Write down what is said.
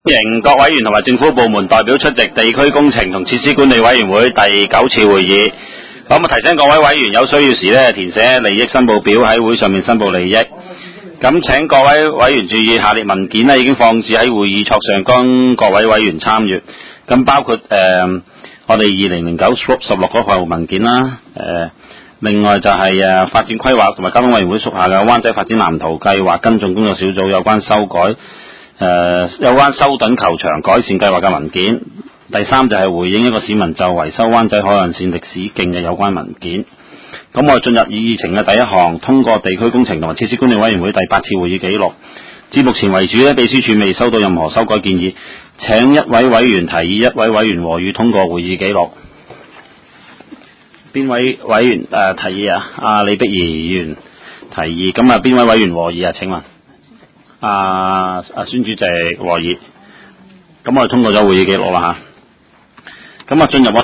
迎各委員同埋政府部門代表出席地區工程同設施管理委員會第9次會議。咁提醒各位委員有需要時呢，填寫利益申報表喺會上面申報利益。咁請各位委員注意，下列文件呢已經放置喺會議桌上，供各位委員參閱。咁包括我哋2009-16嗰份文件啦。另外就係發展規劃同埋交通委員會屬下嘅灣仔發展藍圖計劃跟進工作小組有關修改有關修頓球場改善計劃嘅文件。第三就係回應一個市民就維修灣仔海岸線歷史徑嘅有關文件。咁我進入議程嘅第一項，通過地區工程同埋設施管理委員會第8次會議記錄。至目前為止呢，秘書處未收到任何修改建議，請一位委員提議，一位委員和議通過會議記錄。邊位委員提議啊？李碧儀議員提議，咁邊位委員和議啊？請問孫主席和議，咁我哋通過咗會議記錄啦嚇。咁進入我